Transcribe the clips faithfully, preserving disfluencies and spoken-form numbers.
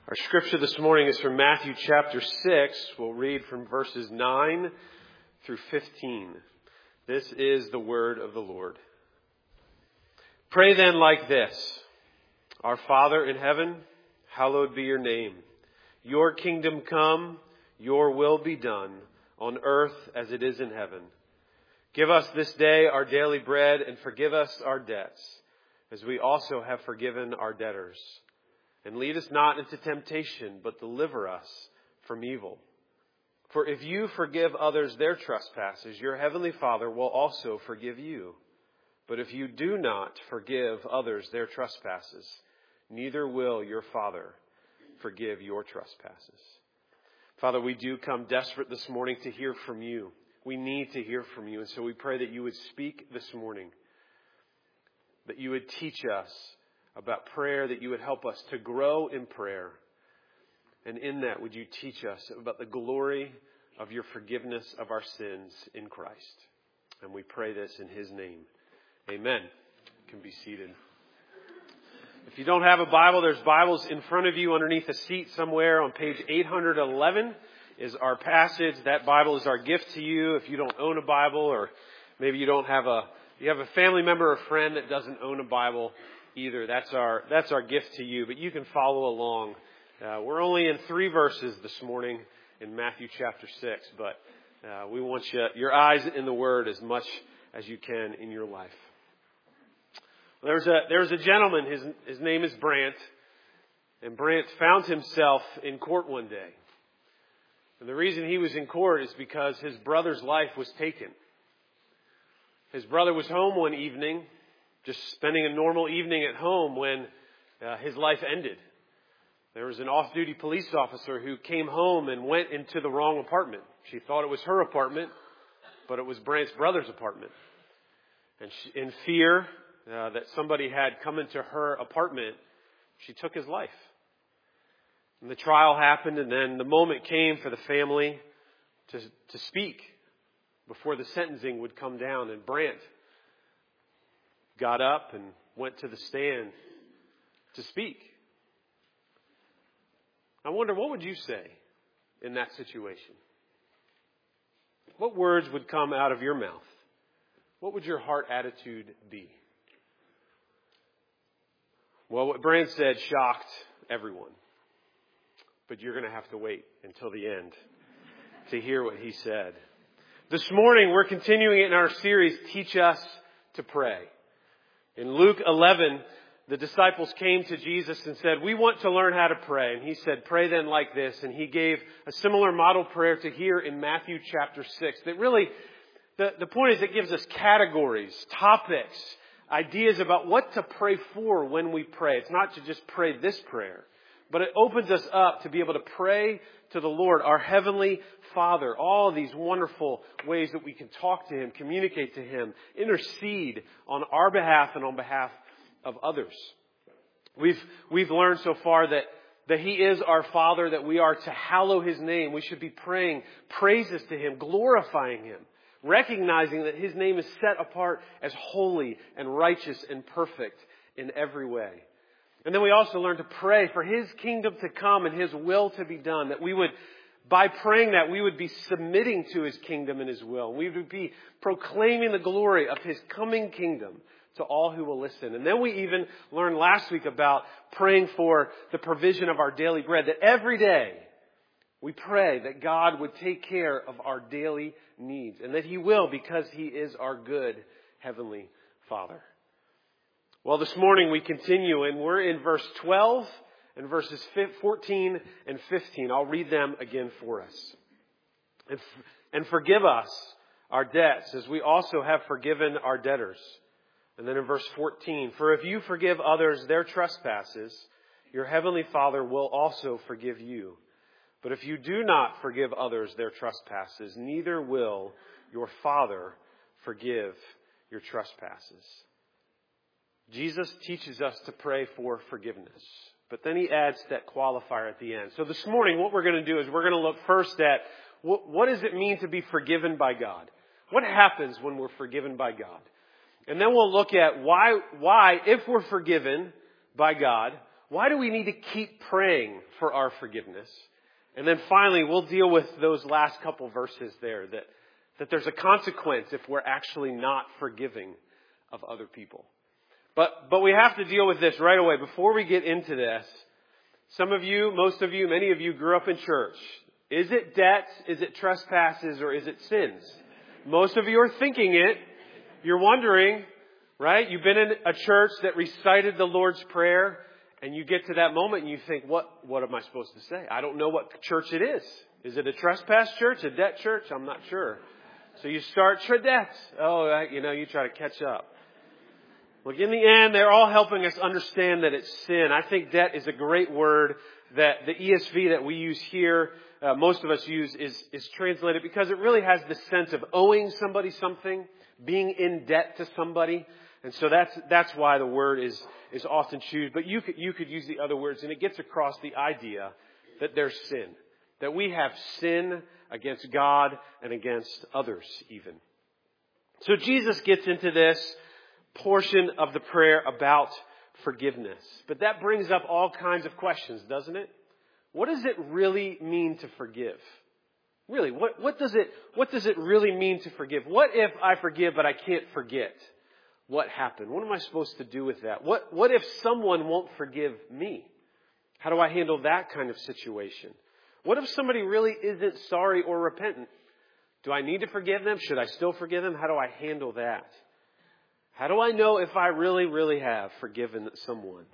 Our scripture this morning is from Matthew chapter six. We'll read from verses nine through fifteen. This is the word of the Lord. Pray then like this: Our Father in heaven, hallowed be your name. Your kingdom come, your will be done, on earth as it is in heaven. Give us this day our daily bread, and forgive us our debts, as we also have forgiven our debtors. And lead us not into temptation, but deliver us from evil. For if you forgive others their trespasses, your heavenly Father will also forgive you. But if you do not forgive others their trespasses, neither will your Father forgive your trespasses. Father, we do come desperate this morning to hear from you. We need to hear from you. And so we pray that you would speak this morning, that you would teach us about prayer, that you would help us to grow in prayer. And in that, would you teach us about the glory of your forgiveness of our sins in Christ. And we pray this in his name. Amen. You can be seated. If you don't have a Bible, there's Bibles in front of you underneath a seat somewhere. On page eight hundred eleven is our passage. That Bible is our gift to you. If you don't own a Bible, or maybe you don't have a, you have a family member or friend that doesn't own a Bible either, that's our that's our gift to you. But you can follow along. Uh, we're only in three verses this morning in Matthew chapter six, but uh, we want you your eyes in the Word as much as you can in your life. There's a there's a gentleman. His his name is Brant, and Brant found himself in court one day. And the reason he was in court is because his brother's life was taken. His brother was home one evening, just spending a normal evening at home, when uh, his life ended. There was an off-duty police officer who came home and went into the wrong apartment. She thought it was her apartment, but it was Brant's brother's apartment. And she, in fear uh, that somebody had come into her apartment, she took his life. And the trial happened, and then the moment came for the family to, to speak before the sentencing would come down. And Brant got up and went to the stand to speak. I wonder, what would you say in that situation? What words would come out of your mouth? What would your heart attitude be? Well, what Brant said shocked everyone. But you're going to have to wait until the end to hear what he said. This morning, we're continuing in our series, Teach Us to Pray. In Luke eleven, the disciples came to Jesus and said, we want to learn how to pray. And he said, pray then like this. And he gave a similar model prayer to here in Matthew chapter six. That really, the, the point is, it gives us categories, topics, ideas about what to pray for when we pray. It's not to just pray this prayer, but it opens us up to be able to pray to the Lord, our Heavenly Father. All of these wonderful ways that we can talk to Him, communicate to Him, intercede on our behalf and on behalf of others. We've we've learned so far that, that He is our Father, that we are to hallow His name. We should be praying praises to Him, glorifying Him, recognizing that His name is set apart as holy and righteous and perfect in every way. And then we also learn to pray for His kingdom to come and His will to be done. That we would, by praying that, we would be submitting to His kingdom and His will. We would be proclaiming the glory of His coming kingdom to all who will listen. And then we even learned last week about praying for the provision of our daily bread. That every day we pray that God would take care of our daily needs. And that He will, because He is our good Heavenly Father. Well, this morning we continue, and we're in verse twelve and verses fourteen and fifteen. I'll read them again for us. And, and forgive us our debts, as we also have forgiven our debtors. And then in verse fourteen, for if you forgive others their trespasses, your heavenly Father will also forgive you. But if you do not forgive others their trespasses, neither will your Father forgive your trespasses. Jesus teaches us to pray for forgiveness, but then He adds that qualifier at the end. So this morning, what we're going to do is we're going to look first at what, what does it mean to be forgiven by God? What happens when we're forgiven by God? And then we'll look at why, why, if we're forgiven by God, why do we need to keep praying for our forgiveness? And then finally, we'll deal with those last couple verses there, that, that there's a consequence if we're actually not forgiving of other people. But, but we have to deal with this right away. Before we get into this, some of you, most of you, many of you grew up in church. Is it debts? Is it trespasses? Or is it sins? Most of you are thinking it. You're wondering, right? You've been in a church that recited the Lord's Prayer, and you get to that moment and you think, what, what am I supposed to say? I don't know what church it is. Is it a trespass church? A debt church? I'm not sure. So you start tredet. Oh, you know, you try to catch up. Look, in the end, they're all helping us understand that it's sin. I think debt is a great word that the E S V that we use here, uh, most of us use, is, is translated because it really has the sense of owing somebody something, being in debt to somebody. And so that's, that's why the word is, is often used. But you could, you could use the other words, and it gets across the idea that there's sin. That we have sin against God and against others even. So Jesus gets into this portion of the prayer about forgiveness. But that brings up all kinds of questions, doesn't it? What does it really mean to forgive? Really, what, what does it, what does it really mean to forgive? What if I forgive but I can't forget what happened? What am I supposed to do with that? What, what if someone won't forgive me? How do I handle that kind of situation? What if somebody really isn't sorry or repentant? Do I need to forgive them? Should I still forgive them? How do I handle that? How do I know if I really, really have forgiven someone?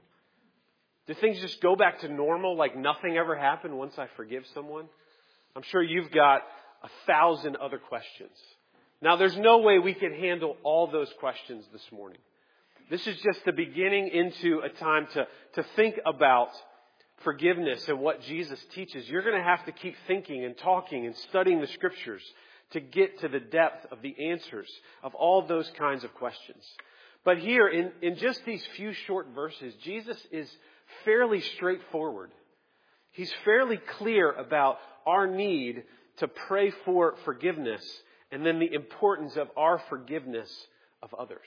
Do things just go back to normal like nothing ever happened once I forgive someone? I'm sure you've got a thousand other questions. Now, there's no way we can handle all those questions this morning. This is just the beginning into a time to, to think about forgiveness and what Jesus teaches. You're going to have to keep thinking and talking and studying the Scriptures to get to the depth of the answers of all those kinds of questions. But here, in, in just these few short verses, Jesus is fairly straightforward. He's fairly clear about our need to pray for forgiveness and then the importance of our forgiveness of others.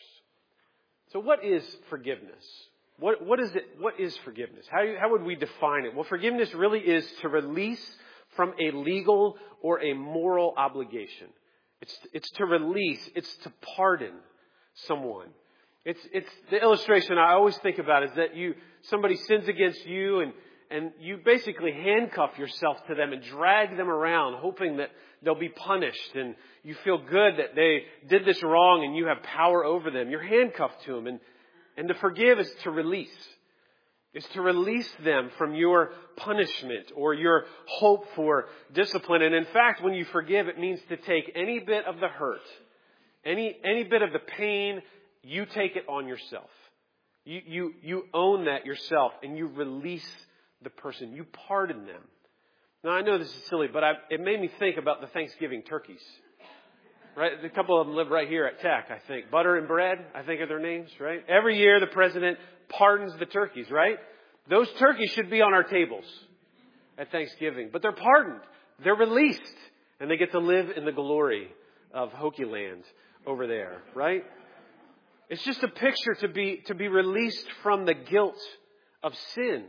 So what is forgiveness? What, what is it? What is forgiveness? How, how would we define it? Well, forgiveness really is to release from a legal or a moral obligation. It's, it's to release. It's to pardon someone. It's, it's the illustration I always think about is that you, somebody sins against you and, and you basically handcuff yourself to them and drag them around hoping that they'll be punished, and you feel good that they did this wrong and you have power over them. You're handcuffed to them, and, and to forgive is to release. Is to release them from your punishment or your hope for discipline. And in fact, when you forgive, it means to take any bit of the hurt, any, any bit of the pain, you take it on yourself. You, you, you own that yourself and you release the person. You pardon them. Now, I know this is silly, but I, it made me think about the Thanksgiving turkeys. Right? A couple of them live right here at Tech, I think. Butter and Bread, I think are their names, right? Every year the president pardons the turkeys, right? Those turkeys should be on our tables at Thanksgiving. But they're pardoned. They're released. And they get to live in the glory of Hokie Land over there, right? It's just a picture to be, to be released from the guilt of sin.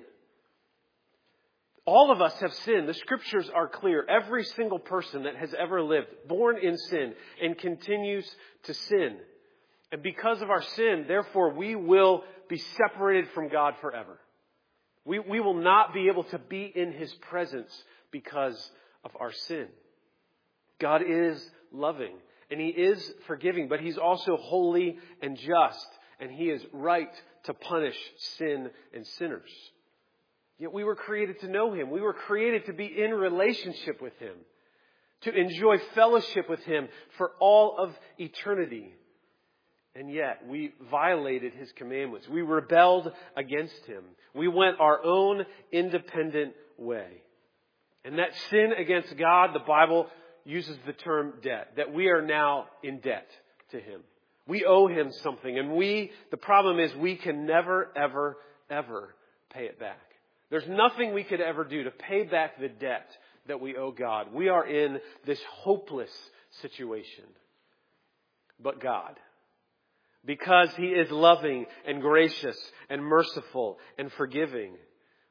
All of us have sinned. The Scriptures are clear. Every single person that has ever lived, born in sin and continues to sin. And because of our sin, therefore, we will be separated from God forever. We, we will not be able to be in His presence because of our sin. God is loving and He is forgiving, but He's also holy and just, and He is right to punish sin and sinners. Yet we were created to know Him. We were created to be in relationship with Him, to enjoy fellowship with Him for all of eternity. And yet we violated His commandments. We rebelled against Him. We went our own independent way. And that sin against God, the Bible uses the term debt, that we are now in debt to Him. We owe Him something. And we, the problem is we can never, ever, ever pay it back. There's nothing we could ever do to pay back the debt that we owe God. We are in this hopeless situation. But God, because He is loving and gracious and merciful and forgiving,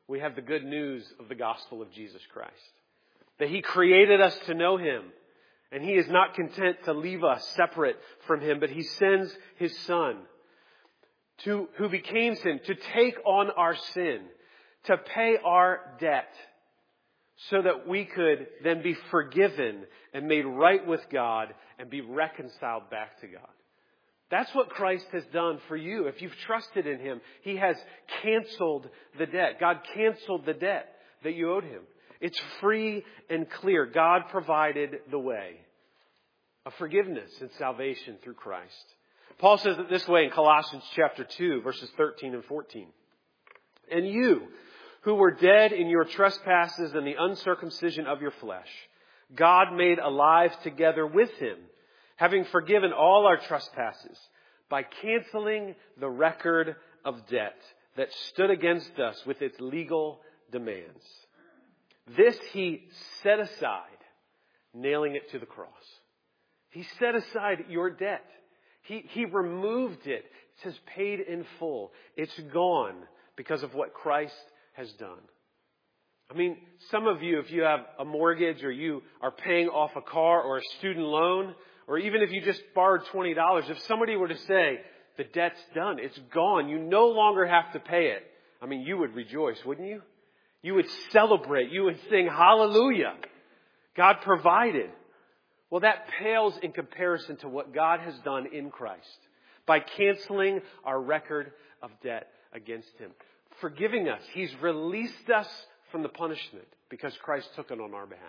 we have the good news of the gospel of Jesus Christ. That He created us to know Him. And He is not content to leave us separate from Him, but He sends His Son, to, who became sin, to take on our sin, to pay our debt, so that we could then be forgiven and made right with God and be reconciled back to God. That's what Christ has done for you. If you've trusted in Him, He has canceled the debt. God canceled the debt that you owed Him. It's free and clear. God provided the way of forgiveness and salvation through Christ. Paul says it this way in Colossians chapter two, verses thirteen and fourteen. And you, who were dead in your trespasses and the uncircumcision of your flesh, God made alive together with Him, having forgiven all our trespasses by canceling the record of debt that stood against us with its legal demands. This He set aside, nailing it to the cross. He set aside your debt. He, he removed it. It says paid in full. It's gone because of what Christ has done. I mean, some of you, if you have a mortgage or you are paying off a car or a student loan, or even if you just borrowed twenty dollars, if somebody were to say, the debt's done, it's gone, you no longer have to pay it. I mean, you would rejoice, wouldn't you? You would celebrate. You would sing hallelujah. God provided. Well, that pales in comparison to what God has done in Christ by canceling our record of debt against Him. Forgiving us. He's released us from the punishment because Christ took it on our behalf.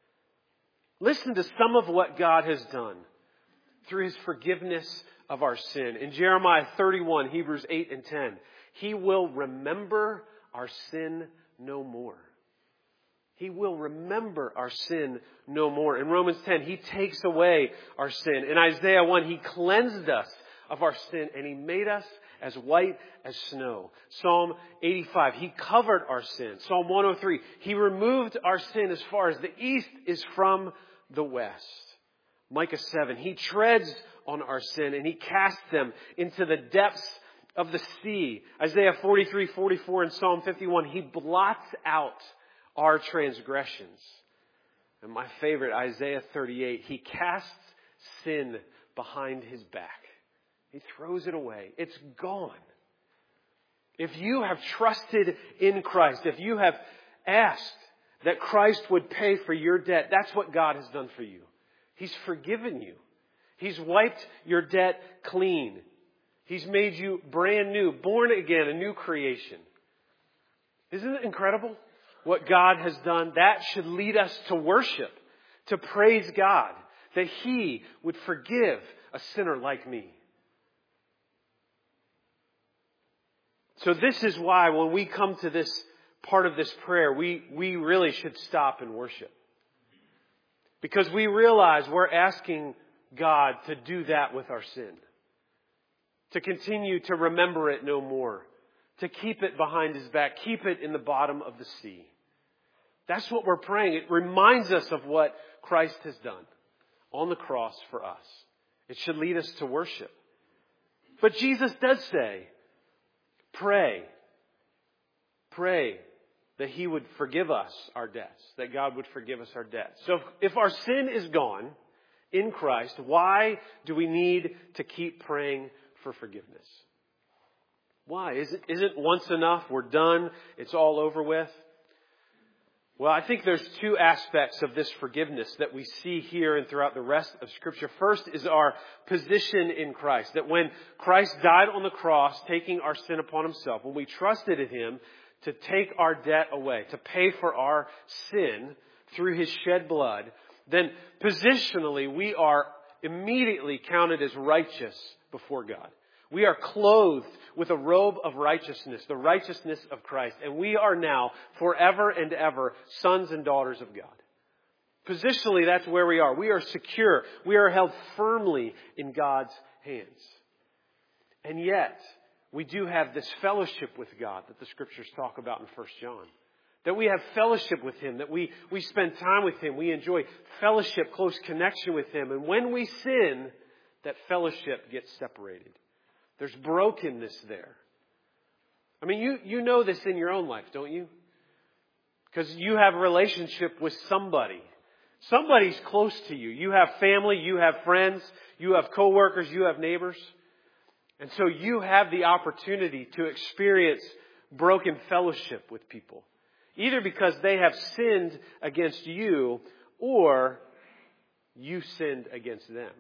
Listen to some of what God has done through His forgiveness of our sin. In Jeremiah thirty-one, Hebrews eight and ten, He will remember our sin no more. He will remember our sin no more. In Romans ten, He takes away our sin. In Isaiah one, He cleansed us of our sin and He made us as white as snow. Psalm eighty-five, He covered our sin. Psalm one oh three, He removed our sin as far as the east is from the west. Micah seven, He treads on our sin and He casts them into the depths of the sea. Isaiah forty-three, forty-four, and Psalm fifty-one, He blots out our transgressions. And my favorite, Isaiah thirty-eight, He casts sin behind His back. He throws it away. It's gone. If you have trusted in Christ, if you have asked that Christ would pay for your debt, that's what God has done for you. He's forgiven you. He's wiped your debt clean. He's made you brand new, born again, a new creation. Isn't it incredible what God has done? That should lead us to worship, to praise God, that He would forgive a sinner like me. So this is why when we come to this part of this prayer, we, we really should stop and worship. Because we realize we're asking God to do that with our sin. To continue to remember it no more. To keep it behind His back. Keep it in the bottom of the sea. That's what we're praying. It reminds us of what Christ has done on the cross for us. It should lead us to worship. But Jesus does say, pray. Pray that He would forgive us our debts. That God would forgive us our debts. So if our sin is gone in Christ, why do we need to keep praying for forgiveness? Why? Isn't, isn't once enough? We're done. It's all over with. Well, I think there's two aspects of this forgiveness that we see here and throughout the rest of Scripture. First is our position in Christ. That when Christ died on the cross, taking our sin upon Himself, when we trusted in Him to take our debt away, to pay for our sin through His shed blood, then positionally we are immediately counted as righteous before God. We are clothed with a robe of righteousness, the righteousness of Christ. And we are now forever and ever sons and daughters of God. Positionally, that's where we are. We are secure. We are held firmly in God's hands. And yet, we do have this fellowship with God that the Scriptures talk about in First John. That we have fellowship with Him, that we, we spend time with Him. We enjoy fellowship, close connection with Him. And when we sin, that fellowship gets separated. There's brokenness there. I mean, you, you know this in your own life, don't you? Because you have a relationship with somebody. Somebody's close to you. You have family, you have friends, you have coworkers, you have neighbors. And so you have the opportunity to experience broken fellowship with people. Either because they have sinned against you or you sinned against them.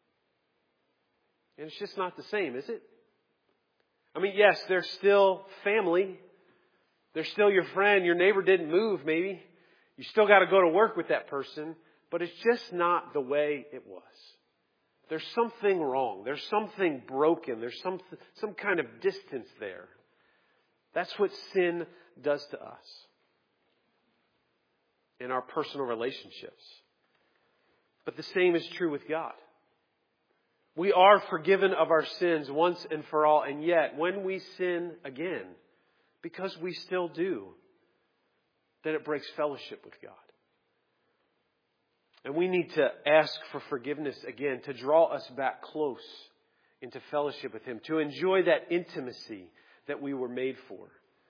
And it's just not the same, is it? I mean, yes, they're still family. They're still your friend. Your neighbor didn't move, maybe. You still got to go to work with that person. But it's just not the way it was. There's something wrong. There's something broken. There's some, some kind of distance there. That's what sin does to us in our personal relationships. But the same is true with God. We are forgiven of our sins once and for all. And yet, when we sin again, because we still do, then it breaks fellowship with God. And we need to ask for forgiveness again, to draw us back close into fellowship with Him, to enjoy that intimacy that we were made for.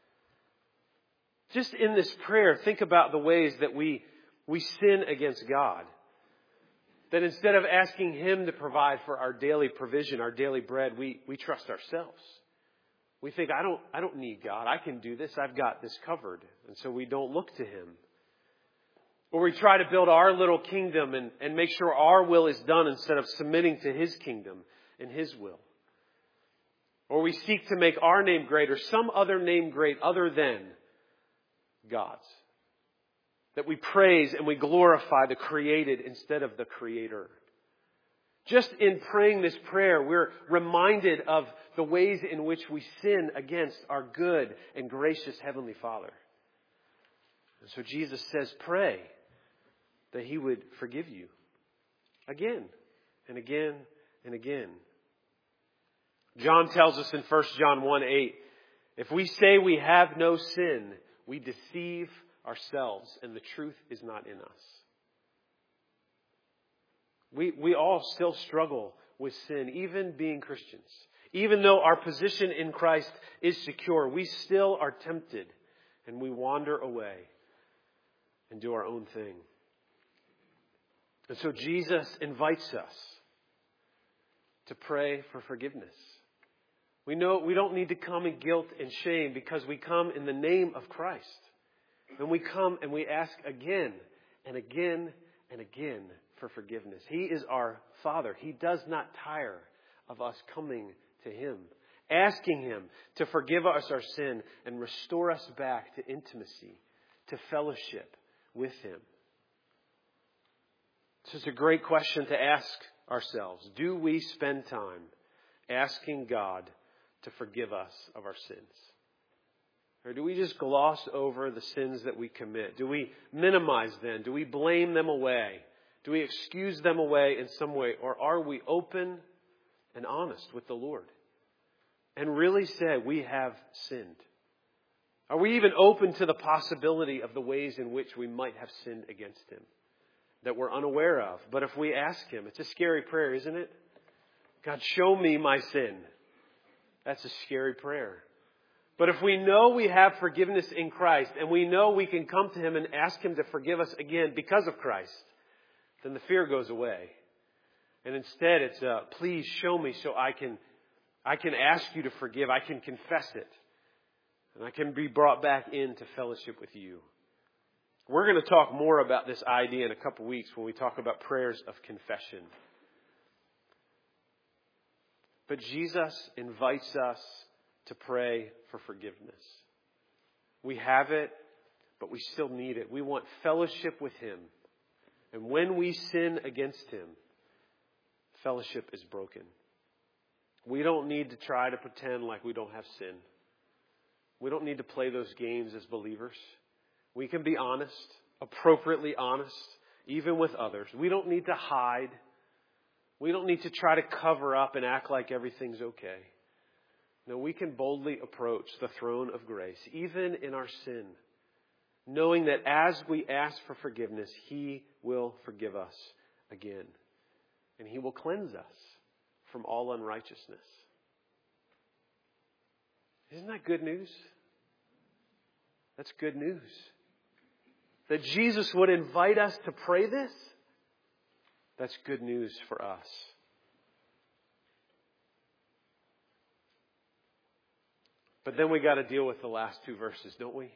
Just in this prayer, think about the ways that we, we sin against God. That instead of asking Him to provide for our daily provision, our daily bread, we, we trust ourselves. We think, I don't, I don't need God. I can do this. I've got this covered. And so we don't look to Him. Or we try to build our little kingdom and, and make sure our will is done instead of submitting to His kingdom and His will. Or we seek to make our name great or some other name great other than God's. That we praise and we glorify the created instead of the Creator. Just in praying this prayer, we're reminded of the ways in which we sin against our good and gracious Heavenly Father. And so Jesus says, pray that He would forgive you again and again and again. John tells us in First John one eight, if we say we have no sin, we deceive ourselves and the truth is not in us. We, we all still struggle with sin, even being Christians. Even though our position in Christ is secure, we still are tempted and we wander away and do our own thing. And so Jesus invites us to pray for forgiveness. We know we don't need to come in guilt and shame because we come in the name of Christ. And we come and we ask again and again and again for forgiveness. He is our Father. He does not tire of us coming to Him, asking Him to forgive us our sin and restore us back to intimacy, to fellowship with Him. This is a great question to ask ourselves. Do we spend time asking God to forgive us of our sins? Or do we just gloss over the sins that we commit? Do we minimize them? Do we blame them away? Do we excuse them away in some way? Or are we open and honest with the Lord and really say we have sinned? Are we even open to the possibility of the ways in which we might have sinned against Him that we're unaware of? But if we ask Him, it's a scary prayer, isn't it? God, show me my sin. That's a scary prayer. But if we know we have forgiveness in Christ and we know we can come to Him and ask Him to forgive us again because of Christ, then the fear goes away. And instead it's, uh, please show me so I can, I can ask you to forgive. I can confess it. And I can be brought back into fellowship with you. We're going to talk more about this idea in a couple weeks when we talk about prayers of confession. But Jesus invites us to pray for forgiveness. We have it, but we still need it. We want fellowship with Him. And when we sin against Him, fellowship is broken. We don't need to try to pretend like we don't have sin. We don't need to play those games as believers. We can be honest, appropriately honest, even with others. We don't need to hide. We don't need to try to cover up and act like everything's okay. No, we can boldly approach the throne of grace, even in our sin, knowing that as we ask for forgiveness, He will forgive us again. And He will cleanse us from all unrighteousness. Isn't that good news? That's good news. that Jesus would invite us to pray this, that's good news for us. But then we got to deal with the last two verses, don't we?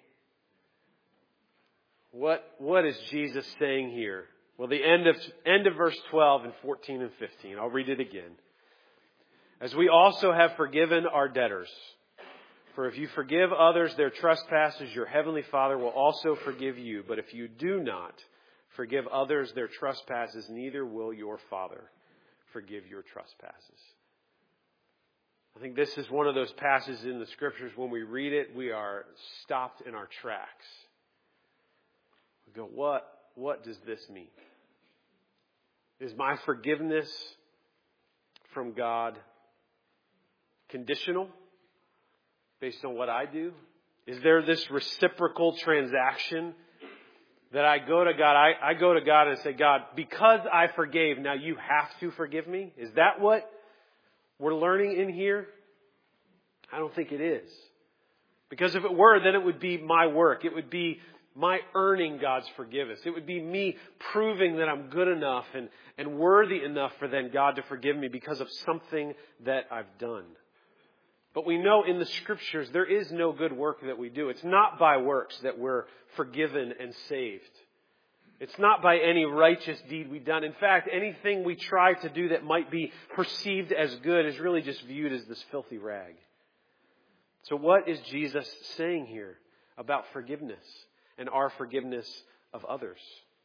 What, what is Jesus saying here? Well, the end of, end of verse twelve and fourteen and fifteen. I'll read it again. As we also have forgiven our debtors. For if you forgive others their trespasses, your heavenly Father will also forgive you. But if you do not forgive others their trespasses, neither will your Father forgive your trespasses. I think this is one of those passages in the Scriptures, when we read it, we are stopped in our tracks. We go, what, what does this mean? Is my forgiveness from God conditional based on what I do? Is there this reciprocal transaction that I go to God, I, I go to God and say, God, because I forgave, now you have to forgive me? Is that what we're learning in here? I don't think it is. Because if it were, then it would be my work. It would be my earning God's forgiveness. It would be me proving that I'm good enough and, and worthy enough for then God to forgive me because of something that I've done. But we know in the Scriptures there is no good work that we do. It's not by works that we're forgiven and saved. It's not by any righteous deed we've done. In fact, anything we try to do that might be perceived as good is really just viewed as this filthy rag. So what is Jesus saying here about forgiveness and our forgiveness of others?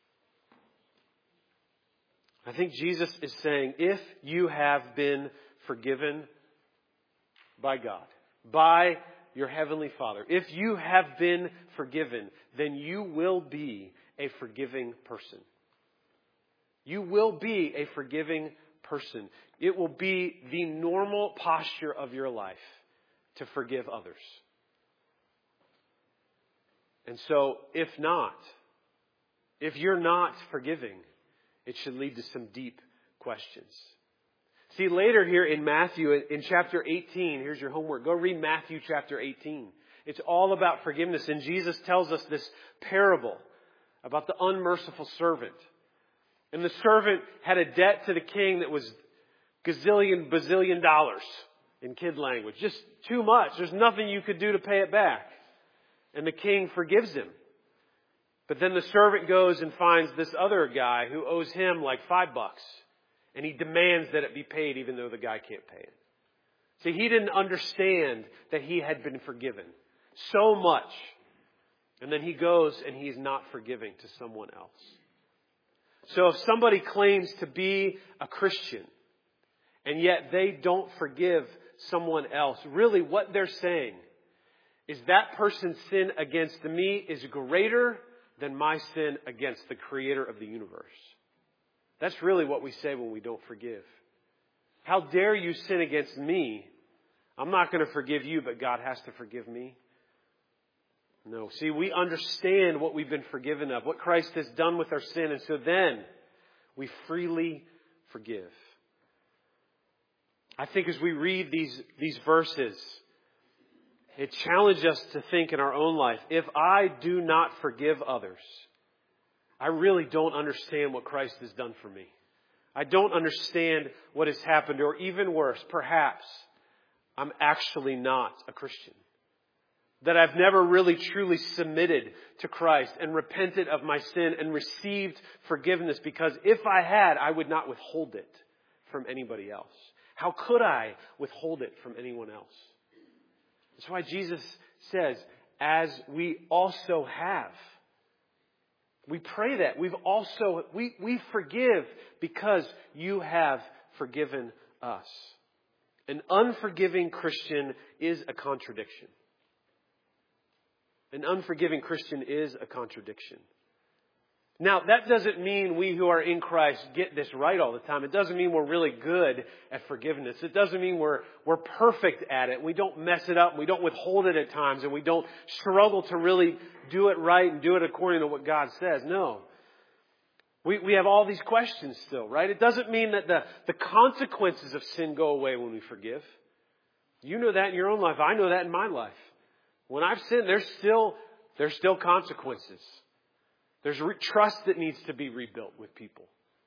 I think Jesus is saying, if you have been forgiven by God, by your Heavenly Father, if you have been forgiven, then you will be a forgiving person. You will be a forgiving person. It will be the normal posture of your life to forgive others. And so, if not, if you're not forgiving, it should lead to some deep questions. See, later here in Matthew, in chapter eighteen, here's your homework. Go read Matthew chapter eighteen. It's all about forgiveness. And Jesus tells us this parable about the unmerciful servant. And the servant had a debt to the king that was gazillion, bazillion dollars in kid language. Just too much. There's nothing you could do to pay it back. And the king forgives him. But then the servant goes and finds this other guy who owes him like five bucks. And he demands that it be paid even though the guy can't pay it. See, he didn't understand that he had been forgiven so much. And then he goes and he's not forgiving to someone else. So if somebody claims to be a Christian and yet they don't forgive someone else, really what they're saying is that person's sin against me is greater than my sin against the Creator of the universe. That's really what we say when we don't forgive. How dare you sin against me? I'm not going to forgive you, but God has to forgive me. No. See, we understand what we've been forgiven of, what Christ has done with our sin, and so then we freely forgive. I think as we read these, these verses, it challenges us to think in our own life, if I do not forgive others, I really don't understand what Christ has done for me. I don't understand what has happened, or even worse, perhaps I'm actually not a Christian. That I've never really truly submitted to Christ and repented of my sin and received forgiveness, because if I had, I would not withhold it from anybody else. How could I withhold it from anyone else? That's why Jesus says, as we also have. We pray that. We've also, we, we forgive because you have forgiven us. An unforgiving Christian is a contradiction. An unforgiving Christian is a contradiction. Now, that doesn't mean we who are in Christ get this right all the time. It doesn't mean we're really good at forgiveness. It doesn't mean we're, we're perfect at it. We don't mess it up. We don't withhold it at times. And we don't struggle to really do it right and do it according to what God says. No. We, we have all these questions still, right? It doesn't mean that the, the consequences of sin go away when we forgive. You know that in your own life. I know that in my life. When I've sinned, there's still, there's still consequences. There's re- trust that needs to be rebuilt with people.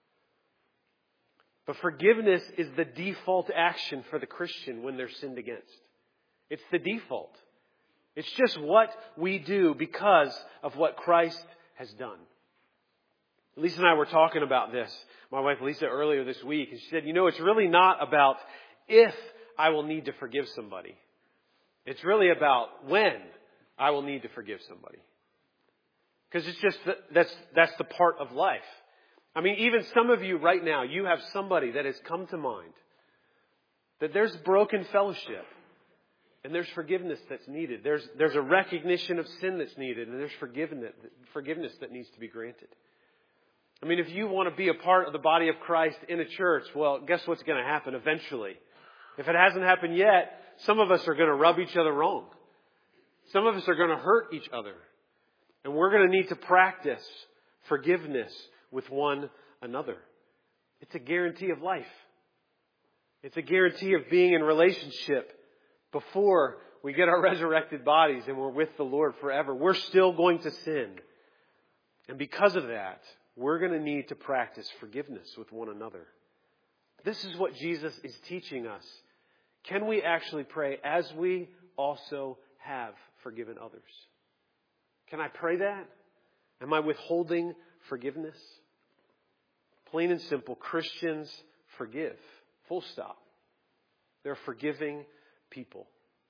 But forgiveness is the default action for the Christian when they're sinned against. It's the default. It's just what we do because of what Christ has done. Lisa and I were talking about this, my wife Lisa, earlier this week. And she said, you know, it's really not about if I will need to forgive somebody. It's really about when I will need to forgive somebody. Because it's just, that, that's, that's the part of life. I mean, even some of you right now, you have somebody that has come to mind. That there's broken fellowship. And there's forgiveness that's needed. There's, there's a recognition of sin that's needed. And there's forgiveness, forgiveness that needs to be granted. I mean, if you want to be a part of the body of Christ in a church, well, guess what's going to happen eventually? If it hasn't happened yet, some of us are going to rub each other wrong. Some of us are going to hurt each other. And we're going to need to practice forgiveness with one another. It's a guarantee of life. It's a guarantee of being in relationship before we get our resurrected bodies and we're with the Lord forever. We're still going to sin. And because of that, we're going to need to practice forgiveness with one another. This is what Jesus is teaching us. Can we actually pray as we also have forgiven others? Can I pray that? Am I withholding forgiveness? Plain and simple, Christians forgive. Full stop. They're forgiving people.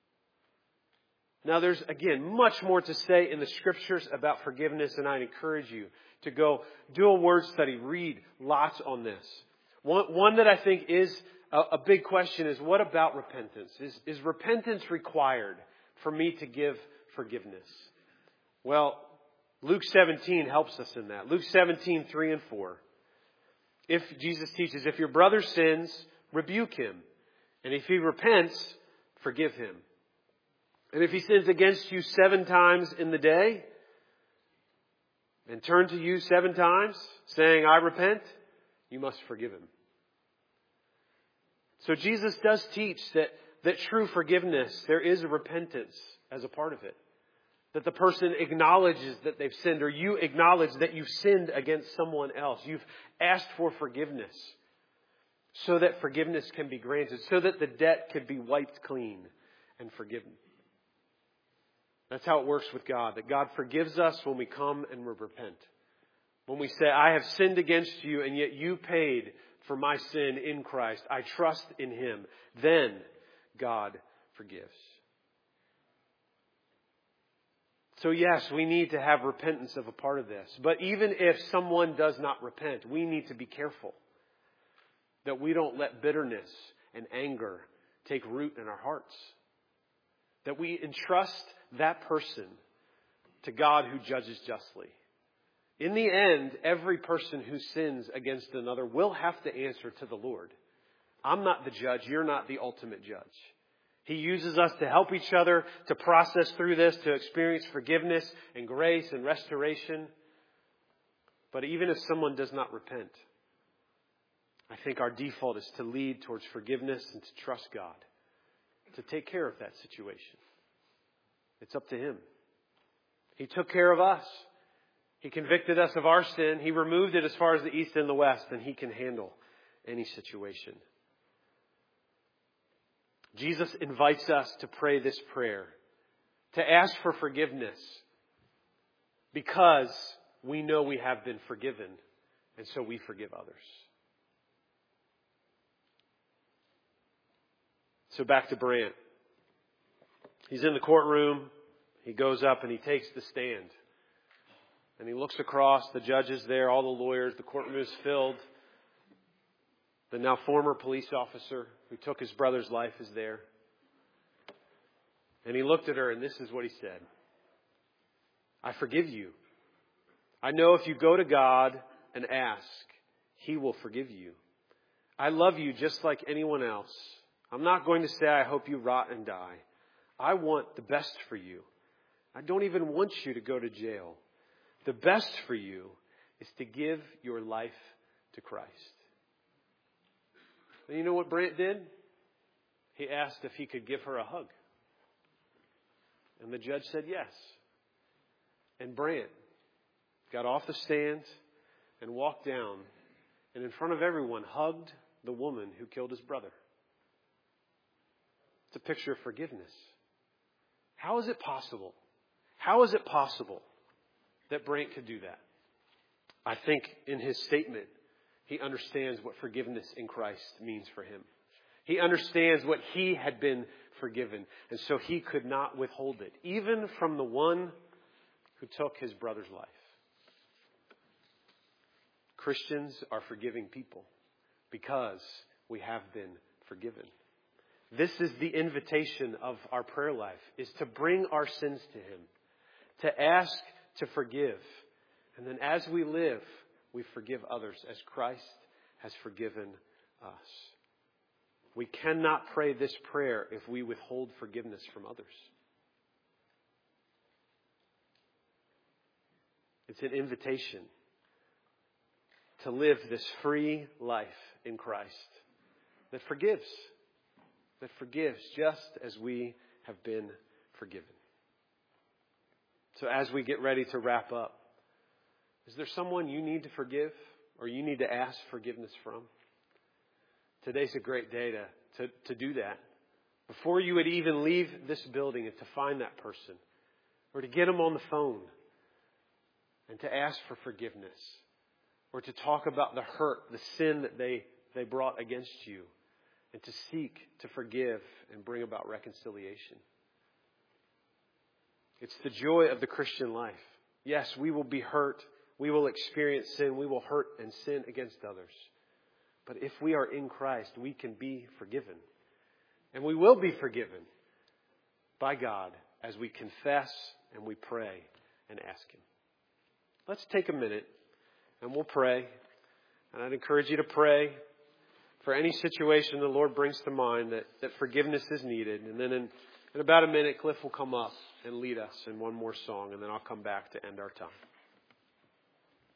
Now there's, again, much more to say in the Scriptures about forgiveness, and I encourage you to go do a word study, read lots on this. One, one that I think is a, a big question is, what about repentance? Is, is repentance required for me to give forgiveness? Well, Luke seventeen helps us in that. Luke seventeen, three and four. If Jesus teaches, if your brother sins, rebuke him. And if he repents, forgive him. And if he sins against you seven times in the day, and turn to you seven times, saying, I repent, you must forgive him. So Jesus does teach that, that true forgiveness, there is a repentance as a part of it. That the person acknowledges that they've sinned, or you acknowledge that you've sinned against someone else. You've asked for forgiveness so that forgiveness can be granted, so that the debt can be wiped clean and forgiven. That's how it works with God, that God forgives us when we come and we repent. When we say, I have sinned against you, and yet you paid for my sin in Christ. I trust in Him. Then God forgives. So yes, we need to have repentance of a part of this. But even if someone does not repent, we need to be careful that we don't let bitterness and anger take root in our hearts. That we entrust that person to God who judges justly. In the end, every person who sins against another will have to answer to the Lord. I'm not the judge. You're not the ultimate judge. He uses us to help each other, to process through this, to experience forgiveness and grace and restoration. But even if someone does not repent, I think our default is to lead towards forgiveness and to trust God to take care of that situation. It's up to Him. He took care of us. He convicted us of our sin. He removed it as far as the east and the west, and He can handle any situation. Jesus invites us to pray this prayer, to ask for forgiveness, because we know we have been forgiven, and so we forgive others. So back to Brant. He's in the courtroom. He goes up and he takes the stand. And he looks across, the judges there, all the lawyers, the courtroom is filled. The now former police officer who took his brother's life is there. And he looked at her, and this is what he said. I forgive you. I know if you go to God and ask, He will forgive you. I love you just like anyone else. I'm not going to say I hope you rot and die. I want the best for you. I don't even want you to go to jail. The best for you is to give your life to Christ. And you know what Brant did? He asked if he could give her a hug. And the judge said yes. And Brant got off the stand and walked down and in front of everyone hugged the woman who killed his brother. It's a picture of forgiveness. How is it possible? How is it possible that Brant could do that? I think in his statement, he understands what forgiveness in Christ means for him. He understands what he had been forgiven. And so he could not withhold it, even from the one who took his brother's life. Christians are forgiving people because we have been forgiven. This is the invitation of our prayer life, is to bring our sins to Him, to ask to forgive. And then as we live, we forgive others as Christ has forgiven us. We cannot pray this prayer if we withhold forgiveness from others. It's an invitation to live this free life in Christ that forgives, that forgives just as we have been forgiven. So as we get ready to wrap up, is there someone you need to forgive or you need to ask forgiveness from? Today's a great day to, to, to do that. Before you would even leave this building and to find that person or to get them on the phone and to ask for forgiveness or to talk about the hurt, the sin that they, they brought against you and to seek to forgive and bring about reconciliation. It's the joy of the Christian life. Yes, we will be hurt. We will experience sin. We will hurt and sin against others. But if we are in Christ, we can be forgiven. And we will be forgiven by God as we confess and we pray and ask Him. Let's take a minute and we'll pray. And I'd encourage you to pray for any situation the Lord brings to mind that, that forgiveness is needed. And then in, in about a minute, Cliff will come up and lead us in one more song. And then I'll come back to end our time.